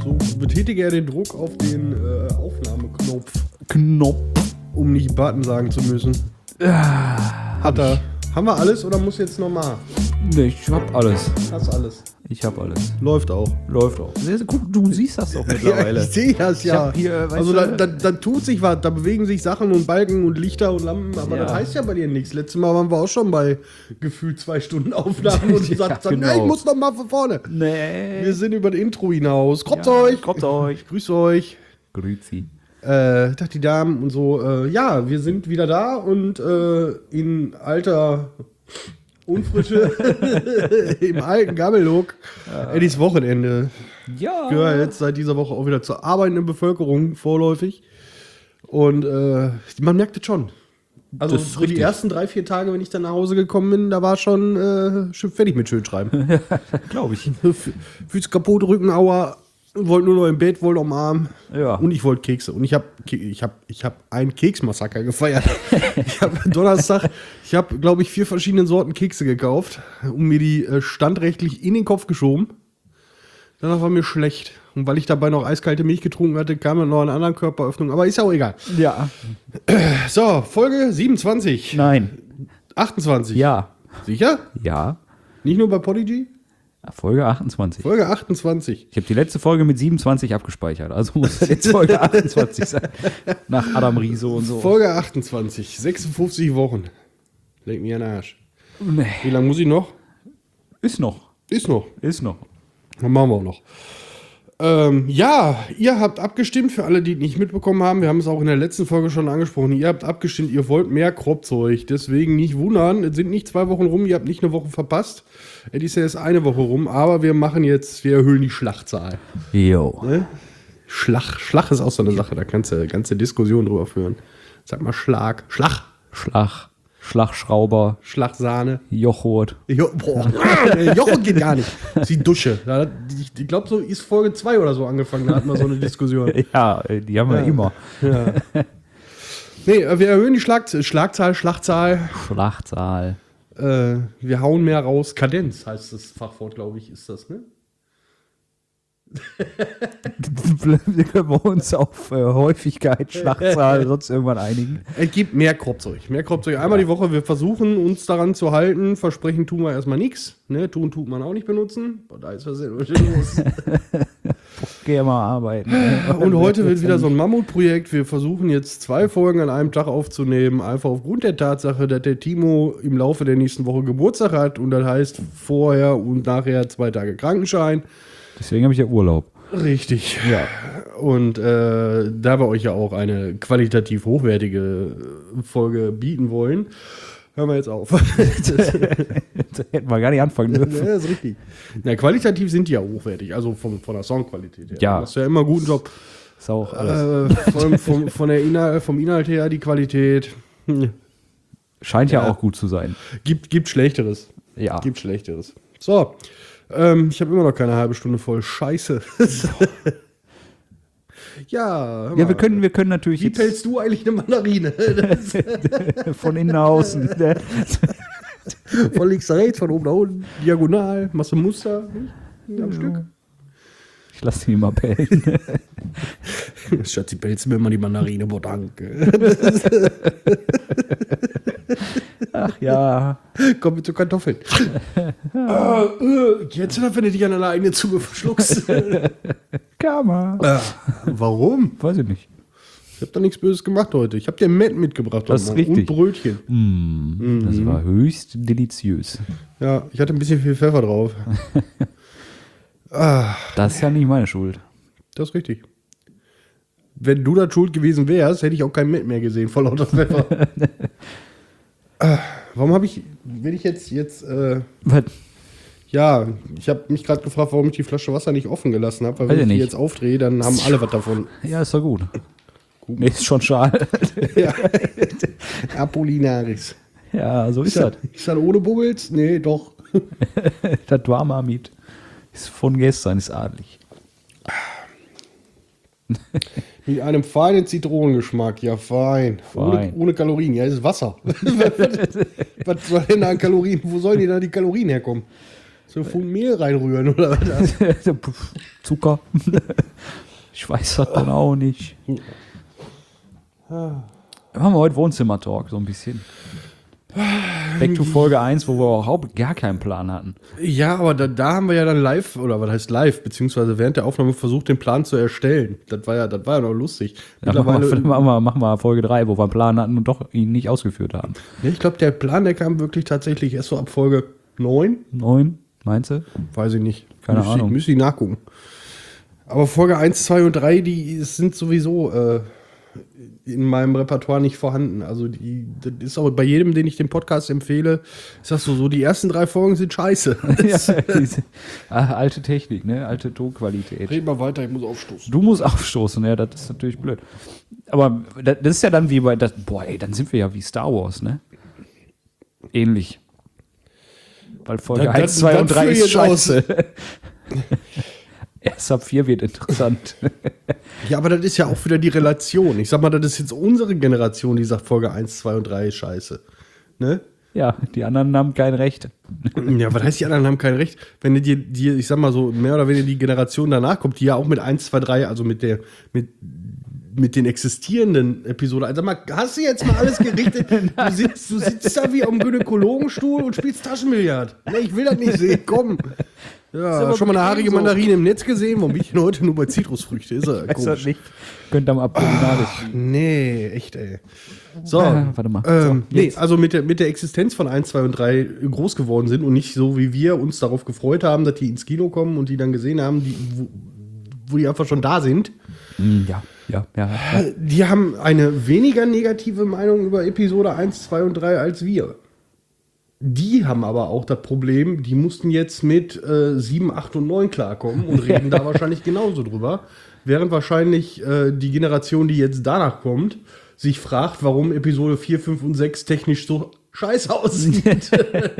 So betätige er den Druck auf den Aufnahmeknopf, um nicht Button sagen zu müssen. Hat er. Haben wir alles oder muss jetzt nochmal? Nee, ich hab alles. Hast alles. Ich hab alles. Läuft auch. Läuft auch. Guck, du siehst das doch mittlerweile. Ja, ich sehe das ja. Hier, also da tut sich was, da bewegen sich Sachen und Balken und Lichter und Lampen, aber das heißt ja bei dir nichts. Letztes Mal waren wir auch schon bei gefühlt 2 Stunden Aufnahmen und gesagt, genau. nee, ich muss noch mal von vorne. Nee. Wir sind über das Intro hinaus. Kommt euch. Kommt euch. Grüß euch. Grüezi. Dachte die Damen und so, ja, wir sind wieder da und in alter Unfrische im alten Gammellook. Eddies Wochenende. Ja. Gehört jetzt seit dieser Woche auch wieder zur arbeitenden Bevölkerung vorläufig. Und man merkt es schon. Also Das ist so die richtig. ersten 3-4 Tage, wenn ich dann nach Hause gekommen bin, da war schon fertig mit Schönschreiben. Glaube ich. Füße kaputt, Rückenauer, wollte nur noch im Bett, wollte am Arm. Ja. Und ich wollte Kekse. Und ich hab ein Keksmassaker gefeiert. Ich habe Donnerstag, glaube ich, 4 verschiedene Sorten Kekse gekauft und mir die standrechtlich in den Kopf geschoben. Danach war mir schlecht. Und weil ich dabei noch eiskalte Milch getrunken hatte, kam dann noch eine andere Körperöffnung. Aber ist ja auch egal. Ja. So, Folge 27. Nein. 28. Ja. Sicher? Ja. Nicht nur bei Podigy? Folge 28. Folge 28. Ich habe die letzte Folge mit 27 abgespeichert. Also muss das jetzt Folge 28 sein. Nach Adam Riese und so. Folge 28. 56 Wochen. Leg mir an den Arsch. Nee. Wie lange muss ich noch? Ist noch. Ist noch. Ist noch. Dann machen wir auch noch. Ja, ihr habt abgestimmt, für alle, die es nicht mitbekommen haben. Wir haben es auch in der letzten Folge schon angesprochen. Ihr habt abgestimmt, ihr wollt mehr Kropfzeug. Deswegen nicht wundern, es sind nicht 2 Wochen rum, ihr habt nicht eine Woche verpasst. Es ist ja erst eine Woche rum, aber wir erhöhen die Schlachtzahl. Jo. Ne? Schlag ist auch so eine Sache, da kannst du ganze Diskussion drüber führen. Sag mal Schlag. Schlagschrauber. Schlagsahne. Joghurt. Jochen geht gar nicht. Das ist die Dusche. Ich glaube, so ist Folge 2 oder so angefangen. Da hatten wir so eine Diskussion. Ja, die haben wir immer. Ja. Nee, wir erhöhen die Schlagzahl. Schlachtzahl. Wir hauen mehr raus. Kadenz heißt das Fachwort, glaube ich, ist das, ne? Wir können uns auf Häufigkeit, Schlachtzahl, sonst irgendwann einigen. Es gibt mehr Kropfzeug. Einmal die Woche. Wir versuchen uns daran zu halten. Versprechen tun wir erstmal nichts. Ne? Tut man auch nicht benutzen. Da ist was los. Geh mal arbeiten. Und heute wird wieder so ein Mammutprojekt. Wir versuchen jetzt 2 Folgen an einem Tag aufzunehmen. Einfach aufgrund der Tatsache, dass der Timo im Laufe der nächsten Woche Geburtstag hat. Und das heißt vorher und nachher 2 Tage Krankenschein. Deswegen habe ich ja Urlaub. Richtig. Ja. Und da wir euch ja auch eine qualitativ hochwertige Folge bieten wollen, hören wir jetzt auf. Da hätten wir gar nicht anfangen dürfen. Ja, das ist richtig. Na, qualitativ sind die ja hochwertig, also von der Songqualität her. Ja. Das ist ja immer einen guten Job. Ist auch alles. Vom Inhalt her, die Qualität. Scheint ja auch gut zu sein. Gibt Schlechteres. Ja. Gibt Schlechteres. So. Ich habe immer noch keine halbe Stunde voll. Scheiße. Ja, Ja, wir können natürlich wie pelzt du eigentlich eine Mandarine? von innen nach außen. Von links nach rechts, von oben nach unten, diagonal, machst du ein Muster am Stück. Ich lasse die mal pellen. Schatzi, pelzt mir immer die Mandarine, boah, danke. Ach ja. Komm mit zu Kartoffeln. Jetzt wenn du dich an deine eigene Zunge verschluckst. Karma. Warum? Weiß ich nicht. Ich habe da nichts Böses gemacht heute. Ich habe dir Met mitgebracht. Das ist heute Morgen. richtig. Und Brötchen. Das war höchst deliziös. Ja, ich hatte ein bisschen viel Pfeffer drauf. Das ist ja nicht meine Schuld. Das ist richtig. Wenn du da schuld gewesen wärst, hätte ich auch kein Met mehr gesehen vor lauter Pfeffer. Warum habe ich, wenn ich jetzt Was? ja, ich habe mich gerade gefragt, warum ich die Flasche Wasser nicht offen gelassen habe, weil wenn ich die jetzt aufdrehe, dann haben alle was davon. Ja, ist doch gut. Nee, ist schon schade. Ja. Apollinaris. Ja, so ist das. Ist das ohne Bubbles? Nee, doch. Das Warmamit ist von gestern, ist adlig. Mit einem feinen Zitronengeschmack, ja fein. Ohne Kalorien, ja, ist Wasser. Was soll denn da an Kalorien, wo sollen die da die Kalorien herkommen? So Pfund Mehl reinrühren oder was? Zucker. Ich weiß das dann auch nicht. Machen wir heute Wohnzimmer-Talk, so ein bisschen. Back to Folge 1, wo wir überhaupt gar keinen Plan hatten. Ja, aber da haben wir ja dann live, oder was heißt live, beziehungsweise während der Aufnahme versucht, den Plan zu erstellen. Das war ja noch lustig. Ja, machen wir Folge 3, wo wir einen Plan hatten und doch ihn nicht ausgeführt haben. Ja, ich glaube, der Plan, der kam wirklich tatsächlich erst so ab Folge 9. 9, meinst du? Weiß ich nicht. Keine Ahnung. Müsste ich nachgucken. Aber Folge 1, 2 und 3, die sind sowieso in meinem Repertoire nicht vorhanden. Also das ist auch bei jedem, den ich den Podcast empfehle, sagst du so, die ersten 3 Folgen sind scheiße. Alte Technik, ne? Alte Tonqualität. Red mal weiter, ich muss aufstoßen. Du musst aufstoßen, ja, das ist natürlich blöd. Aber das ist ja dann wie bei, dann sind wir ja wie Star Wars, ne? Ähnlich. Weil Folge 1, 2 und 3 ist scheiße. Erst ab 4 wird interessant. Ja, aber das ist ja auch wieder die Relation. Ich sag mal, das ist jetzt unsere Generation, die sagt, Folge 1, 2 und 3 ist scheiße. Ne? Ja, die anderen haben kein Recht. Ja, was heißt, die anderen haben kein Recht? Wenn du dir, ich sag mal so, mehr oder weniger die Generation danach kommt, die ja auch mit 1, 2, 3, also mit den existierenden Episoden. Also sag mal, hast du jetzt mal alles gerichtet? Du sitzt da wie am Gynäkologenstuhl und spielst Taschenbillard. Nee, ich will das nicht sehen, komm. Ja, schon mal eine haarige Mandarine im Netz gesehen? Warum bin ich denn heute nur bei Zitrusfrüchte? Ist ja komisch. Nicht. Könnte am Abdominalis. Nee, echt, ey. So, warte mal. nee, also mit der Existenz von 1, 2 und 3 groß geworden sind und nicht so, wie wir uns darauf gefreut haben, dass die ins Kino kommen und die dann gesehen haben, wo die einfach schon da sind. Ja. Die haben eine weniger negative Meinung über Episode 1, 2 und 3 als wir. Die haben aber auch das Problem, die mussten jetzt mit 7, 8 und 9 klarkommen und reden da wahrscheinlich genauso drüber. Während wahrscheinlich die Generation, die jetzt danach kommt, sich fragt, warum Episode 4, 5 und 6 technisch so scheiße aussieht.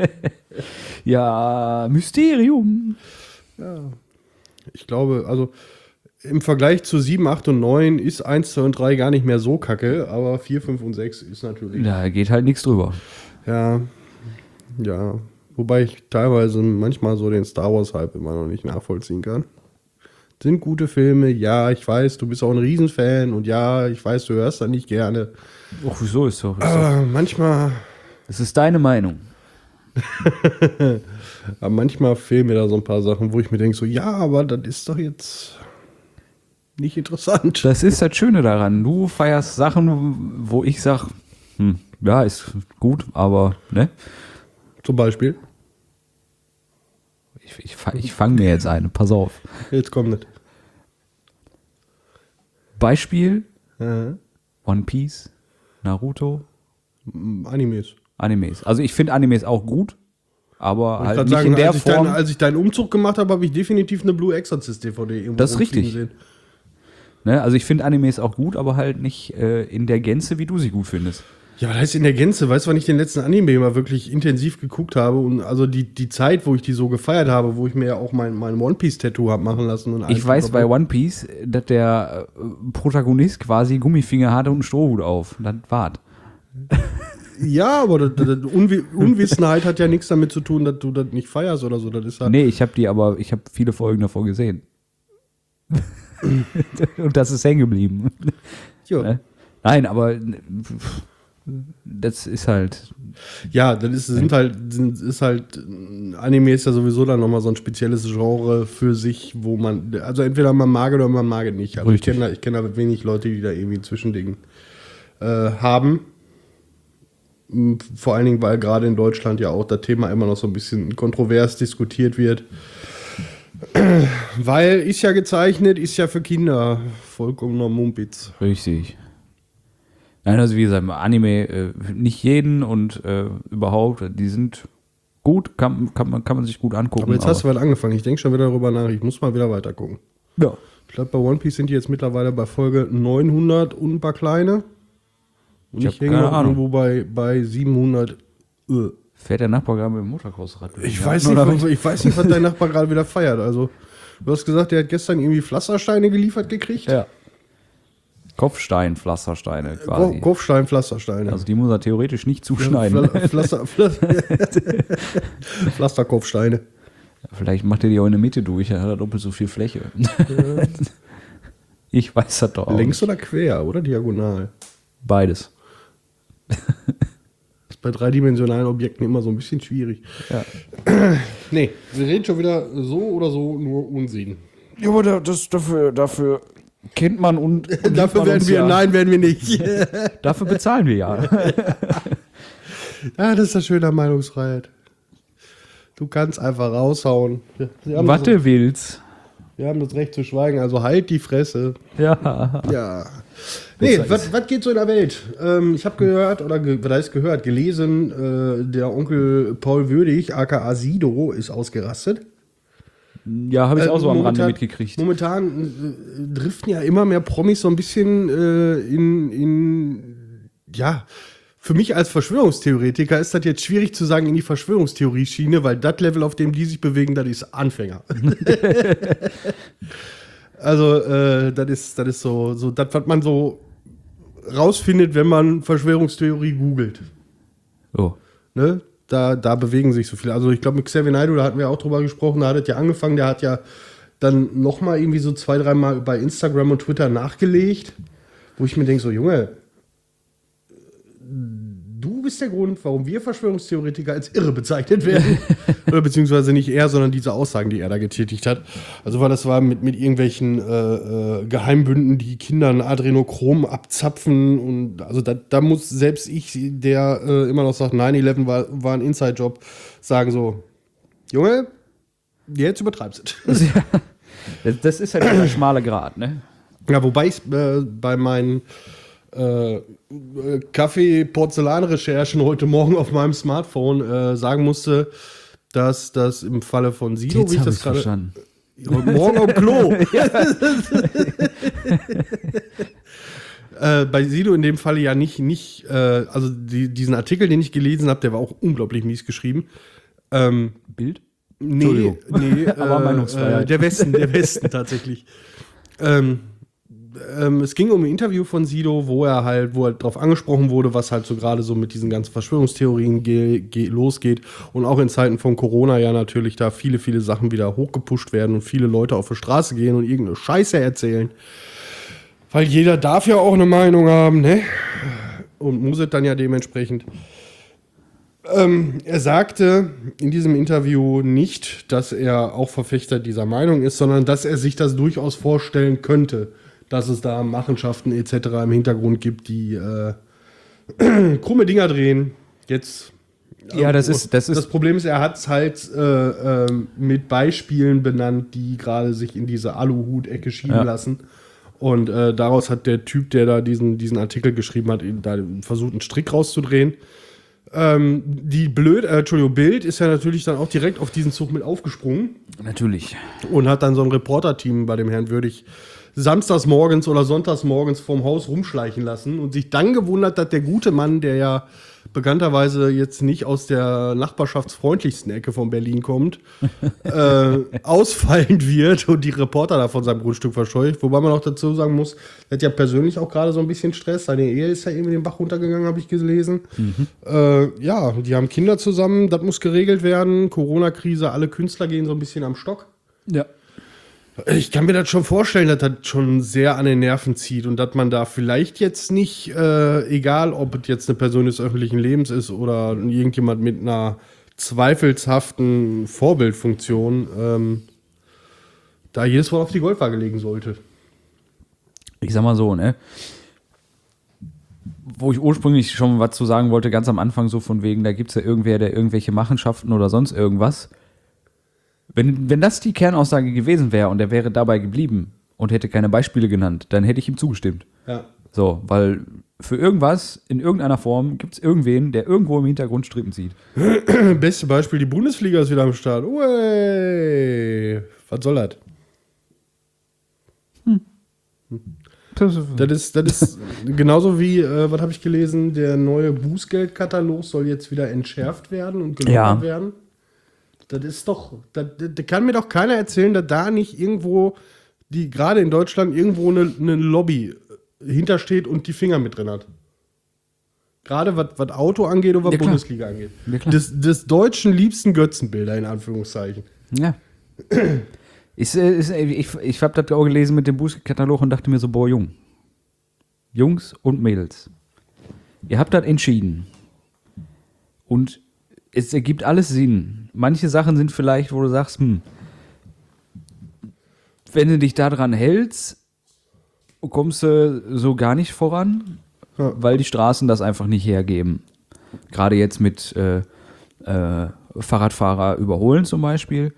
Ja, Mysterium. Ja. Ich glaube, also im Vergleich zu 7, 8 und 9 ist 1, 2 und 3 gar nicht mehr so kacke, aber 4, 5 und 6 ist natürlich. Da geht halt nichts drüber. Ja. Wobei ich teilweise manchmal so den Star Wars-Hype immer noch nicht nachvollziehen kann. Sind gute Filme, ja, ich weiß, du bist auch ein Riesenfan und ja, ich weiß, du hörst das nicht gerne. Och, wieso ist doch? Aber manchmal. Das ist deine Meinung. Aber manchmal fehlen mir da so ein paar Sachen, wo ich mir denke, so, ja, aber das ist doch jetzt nicht interessant. Das ist das Schöne daran. Du feierst Sachen, wo ich sage, ja, ist gut, aber, ne? Zum Beispiel? Ich fange mir jetzt eine, pass auf. Jetzt kommt nicht. Beispiel: One Piece, Naruto. Animes. Also ich finde Animes auch gut, aber halt nicht sagen, in der Form. Als ich deinen Umzug gemacht habe, habe ich definitiv eine Blue Exorcist DVD irgendwo Das ist richtig. sehen. Ne, also ich finde Animes auch gut, aber halt nicht in der Gänze, wie du sie gut findest. Ja, was heißt in der Gänze? Weißt du, wann ich den letzten Anime mal wirklich intensiv geguckt habe und also die Zeit, wo ich die so gefeiert habe, wo ich mir ja auch mein One-Piece-Tattoo habe machen lassen. Und Ich weiß bei One Piece, dass der Protagonist quasi Gummifinger hatte und einen Strohhut auf. Das war's. Ja, aber Unwissenheit hat ja nichts damit zu tun, dass du das nicht feierst oder so. Das ist halt Nee, ich habe viele Folgen davor gesehen. Und das ist hängen geblieben. Ja. Ne? Nein, aber das ist halt. Ja, das ist halt Anime ist ja sowieso dann nochmal so ein spezielles Genre für sich, wo man, also entweder man mag oder man mag es nicht. Also ich kenne da wenig Leute, die da irgendwie ein Zwischending haben. Vor allen Dingen, weil gerade in Deutschland ja auch das Thema immer noch so ein bisschen kontrovers diskutiert wird. Weil ist ja gezeichnet, ist ja für Kinder vollkommener Mumpitz. Richtig. Nein, also wie gesagt, Anime nicht jeden und überhaupt, die sind gut, kann man sich gut angucken. Aber jetzt hast du was angefangen, ich denke schon wieder darüber nach, ich muss mal wieder weiter gucken. Ja. Ich glaube, bei One Piece sind die jetzt mittlerweile bei Folge 900 und ein paar kleine. Und ich hänge noch irgendwo bei 700. Fährt der Nachbar gerade mit dem Motocross-Rad? Ich weiß nicht, was dein Nachbar gerade wieder feiert. Also, du hast gesagt, der hat gestern irgendwie Pflastersteine geliefert gekriegt. Ja. Kopfstein-Pflastersteine quasi. Kopfstein-Pflastersteine. Also die muss er theoretisch nicht zuschneiden. Pflasterkopfsteine. Vielleicht macht er die auch in der Mitte durch, er hat doppelt so viel Fläche. Ja. Ich weiß das doch auch. Längs oder quer oder diagonal? Beides. Ist bei dreidimensionalen Objekten immer so ein bisschen schwierig. Ja. Nee, wir reden schon wieder so oder so nur Unsinn. Ja, aber dafür kennt man und dafür werden wir, nein, werden wir nicht. Dafür bezahlen wir ja. Ja, das ist das Schöne an Meinungsfreiheit. Du kannst einfach raushauen. Was du willst. Wir haben das Recht zu schweigen, also halt die Fresse. Ja. Ja. Nee, was geht so in der Welt? Ich habe gehört, was heißt gehört, gelesen, der Onkel Paul Würdig, aka Sido, ist ausgerastet. Ja, habe ich auch so am Rande mitgekriegt. Momentan driften ja immer mehr Promis so ein bisschen ja, für mich als Verschwörungstheoretiker ist das jetzt schwierig zu sagen in die Verschwörungstheorie-Schiene, weil das Level, auf dem die sich bewegen, das ist Anfänger. Also, das ist so das, was man so rausfindet, wenn man Verschwörungstheorie googelt. Oh. Ne? Da bewegen sich so viele. Also, ich glaube, mit Xavier Naidoo, da hatten wir auch drüber gesprochen, da hat es ja angefangen, der hat ja dann nochmal irgendwie so 2-3 Mal bei Instagram und Twitter nachgelegt, wo ich mir denke, so, Junge, du bist der Grund, warum wir Verschwörungstheoretiker als irre bezeichnet werden. Oder beziehungsweise nicht er, sondern diese Aussagen, die er da getätigt hat. Also weil das war mit irgendwelchen Geheimbünden, die Kindern Adrenochrom abzapfen. Und also da muss selbst ich, der immer noch sagt, 9/11 war ein Inside-Job, sagen so, Junge, jetzt übertreibst du es. Das ist halt der schmale Grat, ne? Ja, wobei ich bei meinen Kaffee-Porzellan-Recherchen heute Morgen auf meinem Smartphone sagen musste, dass das im Falle von Sido, jetzt wie ich das gerade verstanden. Heute Morgen am Klo. Bei Sido in dem Falle ja nicht also diesen Artikel, den ich gelesen habe, der war auch unglaublich mies geschrieben. Bild? Nee, aber Meinungsfreiheit. Der Westen tatsächlich. Es ging um ein Interview von Sido, wo er darauf angesprochen wurde, was halt so gerade so mit diesen ganzen Verschwörungstheorien losgeht und auch in Zeiten von Corona ja natürlich da viele, viele Sachen wieder hochgepusht werden und viele Leute auf die Straße gehen und irgendeine Scheiße erzählen. Weil jeder darf ja auch eine Meinung haben, ne? Und muss es dann ja dementsprechend. Er sagte in diesem Interview nicht, dass er auch Verfechter dieser Meinung ist, sondern dass er sich das durchaus vorstellen könnte, dass es da Machenschaften etc. im Hintergrund gibt, die krumme Dinger drehen. Jetzt. Ja, das Problem ist, er hat es halt mit Beispielen benannt, die gerade sich in diese Aluhut-Ecke schieben lassen. Und daraus hat der Typ, der da diesen Artikel geschrieben hat, da versucht, einen Strick rauszudrehen. Bild ist ja natürlich dann auch direkt auf diesen Zug mit aufgesprungen. Natürlich. Und hat dann so ein Reporter-Team bei dem Herrn Würdig samstags morgens oder sonntags morgens vorm Haus rumschleichen lassen und sich dann gewundert, dass der gute Mann, der ja bekannterweise jetzt nicht aus der nachbarschaftsfreundlichsten Ecke von Berlin kommt, ausfallend wird und die Reporter da von seinem Grundstück verscheucht. Wobei man auch dazu sagen muss, er hat ja persönlich auch gerade so ein bisschen Stress. Seine Ehe ist ja irgendwie den Bach runtergegangen, habe ich gelesen. Ja, die haben Kinder zusammen, das muss geregelt werden. Corona-Krise, alle Künstler gehen so ein bisschen am Stock. Ja. Ich kann mir das schon vorstellen, dass das schon sehr an den Nerven zieht und dass man da vielleicht jetzt nicht, egal ob es jetzt eine Person des öffentlichen Lebens ist oder irgendjemand mit einer zweifelshaften Vorbildfunktion, da jedes Wort auf die Goldwaage legen sollte. Ich sag mal so, ne? Wo ich ursprünglich schon was zu sagen wollte, ganz am Anfang so von wegen, da gibt es ja irgendwer, der irgendwelche Machenschaften oder sonst irgendwas. Wenn das die Kernaussage gewesen wäre und er wäre dabei geblieben und hätte keine Beispiele genannt, dann hätte ich ihm zugestimmt. Ja. So, weil für irgendwas, in irgendeiner Form, gibt es irgendwen, der irgendwo im Hintergrund Strippen zieht. Beste Beispiel, die Bundesliga ist wieder am Start. Uey, was soll das? Das ist genauso wie, was habe ich gelesen, der neue Bußgeldkatalog soll jetzt wieder entschärft werden und gelockert werden. Das ist doch, da kann mir doch keiner erzählen, dass da nicht irgendwo, die gerade in Deutschland irgendwo eine Lobby hintersteht und die Finger mit drin hat. Gerade was Auto angeht und was Bundesliga angeht. Ja, des deutschen liebsten Götzenbilder, in Anführungszeichen. Ja. Ich habe das auch gelesen mit dem Bußkatalog und dachte mir so, boah, Jungs und Mädels, ihr habt das entschieden. Und es ergibt alles Sinn. Manche Sachen sind vielleicht, wo du sagst, wenn du dich daran hältst, kommst du so gar nicht voran, weil die Straßen das einfach nicht hergeben. Gerade jetzt mit Fahrradfahrer überholen zum Beispiel.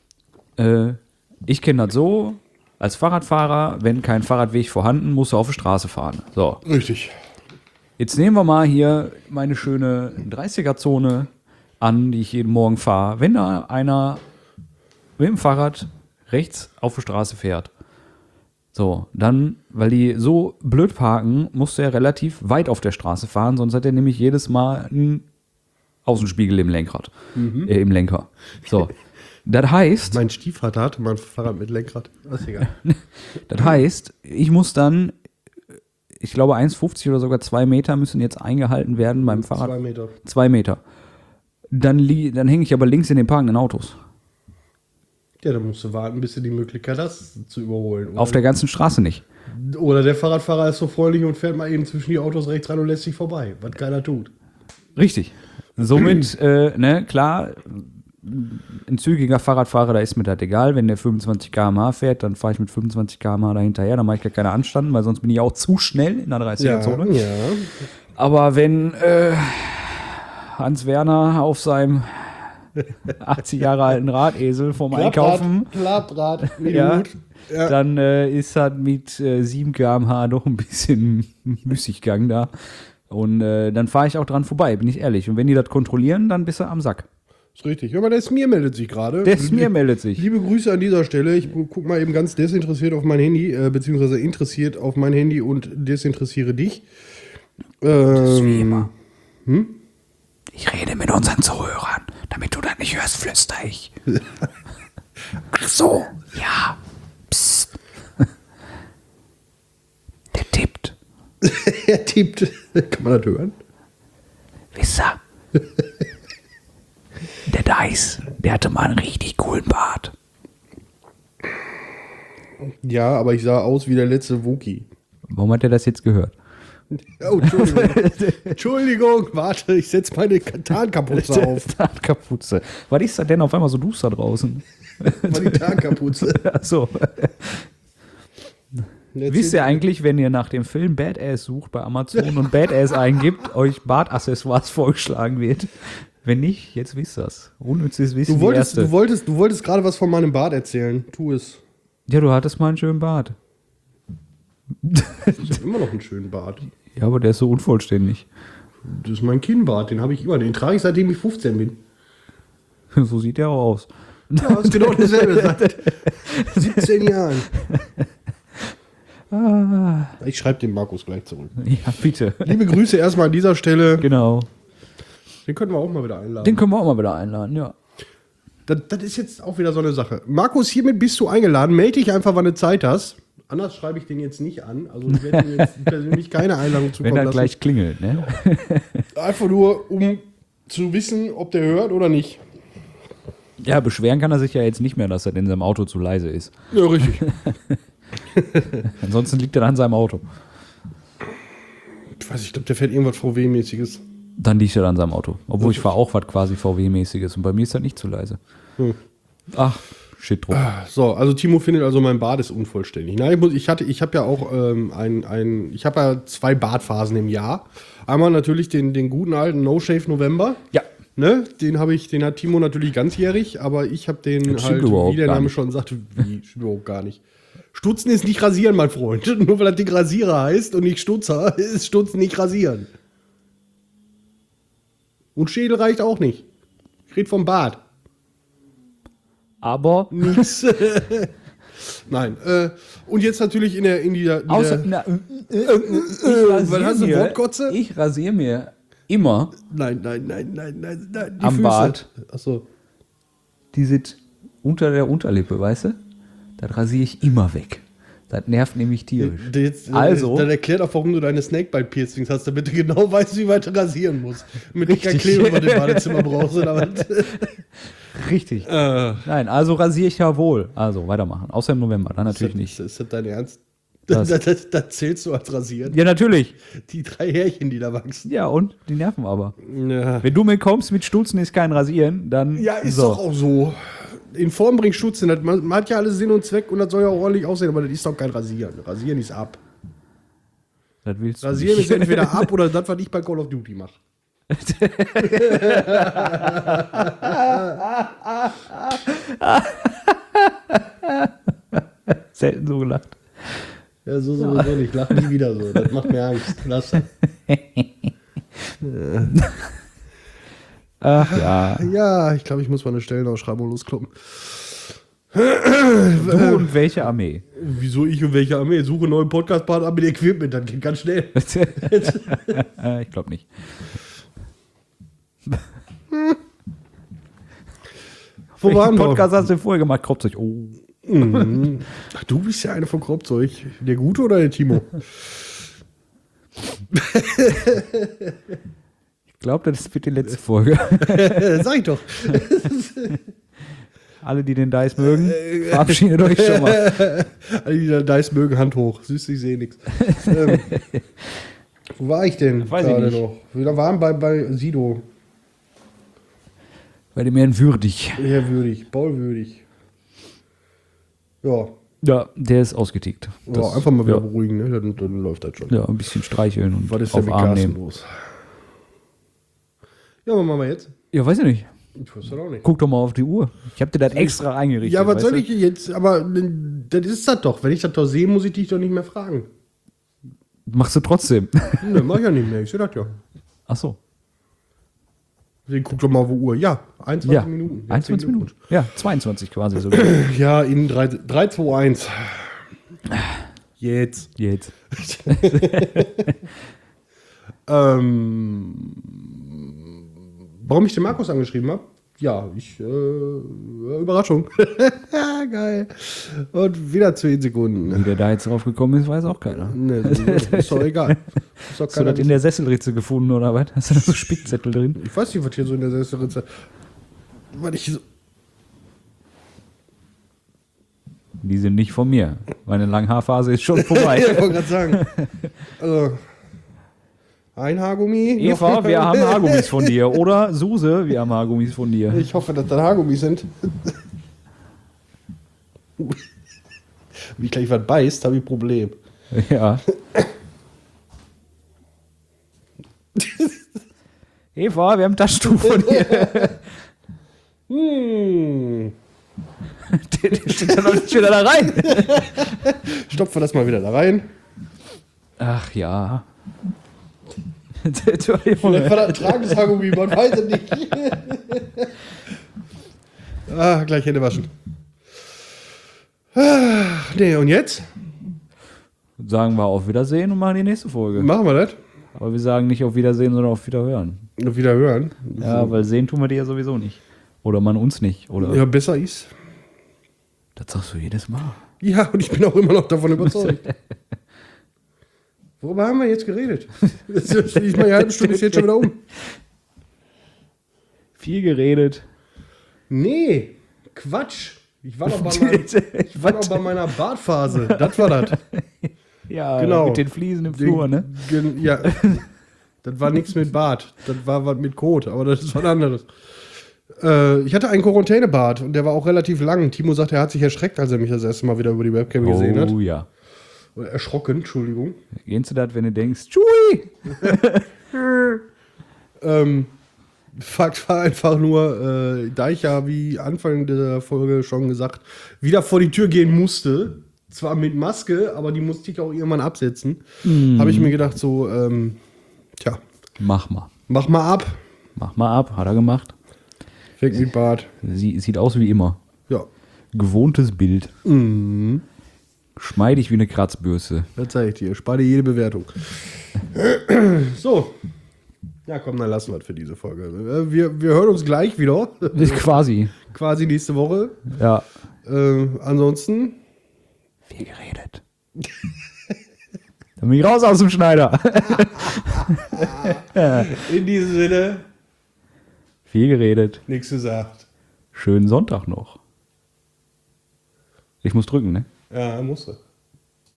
Ich kenne das so, als Fahrradfahrer, wenn kein Fahrradweg vorhanden, musst du auf die Straße fahren. So. Richtig. Jetzt nehmen wir mal hier meine schöne 30er-Zone an, die ich jeden Morgen fahre. Wenn da einer mit dem Fahrrad rechts auf die Straße fährt, so, dann, weil die so blöd parken, musst du ja relativ weit auf der Straße fahren, sonst hat er nämlich jedes Mal einen Außenspiegel im Lenkrad. Im Lenker. So. Das heißt. Mein Stiefvater hatte mal ein Fahrrad mit Lenkrad. Das ist egal. Das heißt, ich muss dann, ich glaube 1,50 oder sogar 2 Meter müssen jetzt eingehalten werden beim Fahrrad. 2 Meter. 2 Meter. Dann hänge ich aber links in den parkenden Autos. Ja, dann musst du warten, bis du die Möglichkeit hast, zu überholen. Oder? Auf der ganzen Straße nicht. Oder der Fahrradfahrer ist so freundlich und fährt mal eben zwischen die Autos rechts rein und lässt sich vorbei, was keiner tut. Richtig. Somit, klar, ein zügiger Fahrradfahrer, da ist mir das egal. Wenn der 25 km/h fährt, dann fahre ich mit 25 km/h dahinterher, dann mache ich gar keine Anstanden, weil sonst bin ich auch zu schnell in der 30er-Zone. Ja. Aber wenn Hans Werner auf seinem 80 Jahre alten Radesel vom Einkaufen Klapprad, ja. Dann ist das mit 7 km/h doch ein bisschen Müßiggang da. Und dann fahre ich auch dran vorbei, bin ich ehrlich. Und wenn die das kontrollieren, dann bist du am Sack. Ist richtig. Aber der Smir meldet sich gerade. Der Smir meldet sich. Liebe Grüße an dieser Stelle. Ich gucke mal eben ganz desinteressiert auf mein Handy, beziehungsweise interessiert auf mein Handy und desinteressiere dich. Ich rede mit unseren Zuhörern, damit du das nicht hörst, flüster ich. Ach so, ja. Psst. Der tippt. Er tippt. Kann man das hören? Wisst ihr? Der Dice, der hatte mal einen richtig coolen Bart. Ja, aber ich sah aus wie der letzte Wookie. Warum hat er das jetzt gehört? Oh, Entschuldigung. Entschuldigung, warte, ich setze meine Tarnkapuze auf. Tarnkapuze. Was ist das denn auf einmal so duster draußen? War die Tarnkapuze. Ach so. Wisst ihr eigentlich, wenn ihr nach dem Film Badass sucht bei Amazon und Badass eingibt, euch Bartaccessoires vorgeschlagen wird? Wenn nicht, jetzt wisst ihr das. Unnützes Wissen. Du wolltest gerade was von meinem Bart erzählen. Tu es. Ja, du hattest mal einen schönen Bart. Ich habe immer noch einen schönen Bart. Ja, aber der ist so unvollständig. Das ist mein Kinnbart, den habe ich immer. Den trage ich, seitdem ich 15 bin. So sieht der auch aus. Ja, das ist genau dasselbe seit 17 Jahren. Ich schreibe den Markus gleich zurück. Ja, bitte. Liebe Grüße erstmal an dieser Stelle. Genau. Den können wir auch mal wieder einladen. Den können wir auch mal wieder einladen, ja. Das ist jetzt auch wieder so eine Sache. Markus, hiermit bist du eingeladen. Melde dich einfach, wann du Zeit hast. Anders schreibe ich den jetzt nicht an. Also ich werde mir jetzt persönlich keine Einladung zukommen lassen. Wenn er lassen. gleich klingelt, ne? Einfach nur, um zu wissen, ob der hört oder nicht. Ja, beschweren kann er sich ja jetzt nicht mehr, dass er in seinem Auto zu leise ist. Ja, richtig. Ansonsten liegt er an seinem Auto. Ich glaube, der fährt irgendwas VW-mäßiges. Dann liegt er an seinem Auto. Obwohl ich fahre auch was quasi VW-mäßiges. Und bei mir ist das nicht zu leise. Ach, shit drauf. So, also Timo findet also, mein Bart ist unvollständig. Nein, ich habe ja auch ich habe ja 2 Bartphasen im Jahr. Einmal natürlich den guten alten No-Shave November. Ja. Ne? Den hat Timo natürlich ganzjährig, aber ich habe den das halt, wie der Name schon sagt, stimmt überhaupt gar nicht. Stutzen ist nicht rasieren, mein Freund. Nur weil das Ding Rasierer heißt und nicht Stutzer, ist Stutzen nicht rasieren. Und Schädel reicht auch nicht. Ich rede vom Bart. Aber nichts. Nein. Und jetzt natürlich was hast du, Wortkotze? Ich rasiere mir immer. Nein. Am Füße. Bart. Achso. Die sind unter der Unterlippe, weißt du? Das rasiere ich immer weg. Das nervt nämlich tierisch. Also. Dann erklärt auch, warum du deine Snakebite-Piercings hast, damit du genau weißt, wie weit du rasieren musst. Damit du kein Klebe über dem Badezimmer brauchst. Oder was? Richtig. Nein, also rasiere ich ja wohl. Also weitermachen. Außer im November, dann natürlich nicht. Ist das dein Ernst? Das zählst du als rasieren? Ja, natürlich. Die 3 Härchen, die da wachsen. Ja, und? Die nerven aber. Ja. Wenn du mir kommst mit Stutzen ist kein Rasieren, dann. Ja, ist doch auch so. In Form bringt Stutzen. Man hat ja alles Sinn und Zweck und das soll ja auch ordentlich aussehen, aber das ist doch kein Rasieren. Rasieren ist ab. Das willst du Rasieren nicht. ist entweder ab oder das, was ich bei Call of Duty mache. Selten so gelacht. Ja, so sowieso nicht. Lach nie wieder so. Das macht mir Angst. Lass das. Ach ja. Ja, ich glaube, ich muss mal eine Stellenausschreibung loskloppen. Du und welche Armee? Wieso ich und welche Armee? Suche neuen Podcast-Partner mit Equipment, das geht ganz schnell. Ich glaube nicht. Wo waren wir? Podcast hast du vorher gemacht? Kropfzeug. Oh. Ach, du bist ja einer von Kropfzeug. Der Gute oder der Timo? Ich glaube, das wird die letzte Folge. Sag ich doch. Alle, die den Dice mögen, verabschiedet euch schon mal. Alle, die den Dice mögen, Hand hoch. Süß, ich sehe nichts. Wo war ich denn Weiß ich gerade nicht. noch? Wir waren bei Sido. Bei dem Herrn Würdig. Herr Würdig, Paul Würdig. Ja. Ja, der ist ausgetickt. Ja, einfach mal wieder beruhigen, ne? Dann läuft das schon. Ja, ein bisschen streicheln und Was ist denn mit Arm Carsten nehmen. los? Ja, was machen wir jetzt? Ja, weiß ich nicht. Ich weiß das auch nicht. Guck doch mal auf die Uhr. Ich habe dir das extra eingerichtet. Ja, was weißt soll du? ich jetzt? Aber das ist das doch. Wenn ich das doch sehe, muss ich dich doch nicht mehr fragen. Machst du trotzdem. Ne, mach ich ja nicht mehr. Ich sehe das ja. Ach so. Deswegen guck doch mal auf die Uhr. Ja, 21 Ja, Minuten. 21 Minuten. Ja, 22 quasi sogar. Ja, in 3, 2, 1. Jetzt. Jetzt. Warum ich den Markus angeschrieben habe? Ja, Überraschung. Geil. Und wieder 10 Sekunden. Wie der da jetzt drauf gekommen ist, weiß auch keiner. Ne, ist doch egal. Ist doch Hast du das in der Sesselritze gefunden oder was? Hast du da so Spickzettel drin? Ich weiß nicht, was hier so in der Sesselritze. Was ich so. Die sind nicht von mir. Meine Langhaarphase ist schon vorbei. Ich wollte gerade sagen. Also, ein Haargummi. Eva, wir haben Haargummis von dir. Oder Suse, wir haben Haargummis von dir. Ich hoffe, dass das Haargummis sind. Wie gleich was beißt, habe ich ein Problem. Ja. Eva, wir haben Taschentuch von dir. Der steht da noch nicht wieder da rein. Stopfen wir das mal wieder da rein. Ach ja. Vielleicht war das ein tragendes Haargummi, man weiß es nicht. Gleich Hände waschen. Nee, und jetzt? Sagen wir auf Wiedersehen und machen die nächste Folge. Machen wir das? Aber wir sagen nicht auf Wiedersehen, sondern auf Wiederhören. Und wieder hören. Ja, weil sehen tun wir die ja sowieso nicht. Oder man uns nicht. Oder Ja, besser ist. das sagst du jedes Mal. Ja, und ich bin auch immer noch davon überzeugt. Worüber haben wir jetzt geredet? Ich meine, die halbe Stunde ist jetzt schon wieder um. Viel geredet. Nee, Quatsch. Ich war doch bei meiner Bartphase. Das war das. Ja, Genau. mit den Fliesen im Flur, ne? Ja. Das war nichts mit Bart. Das war was mit Kot, aber das ist was anderes. Ich hatte einen Quarantänebart und der war auch relativ lang. Timo sagt, er hat sich erschreckt, als er mich das erste Mal wieder über die Webcam gesehen hat. Oh ja. Oder erschrocken, Entschuldigung. Kennst du das, wenn du denkst, Tschui! Fakt war einfach nur, da ich ja, wie Anfang der Folge schon gesagt, wieder vor die Tür gehen musste, zwar mit Maske, aber die musste ich auch irgendwann absetzen, habe ich mir gedacht, so, tja, Mach mal. mach mal ab. Mach mal ab, hat er gemacht. Fängt mit Bart. Sieht aus wie immer. Ja. Gewohntes Bild. Schmeidig wie eine Kratzbürste. Das zeige ich dir. Spar dir jede Bewertung. So. Ja, komm, dann lassen wir es für diese Folge. Wir hören uns gleich wieder. Quasi. Quasi nächste Woche. Ja. Ansonsten. Viel geredet. Dann bin ich raus aus dem Schneider. In diesem Sinne. Viel geredet. Nichts gesagt. Schönen Sonntag noch. Ich muss drücken, ne? Ja, musst du.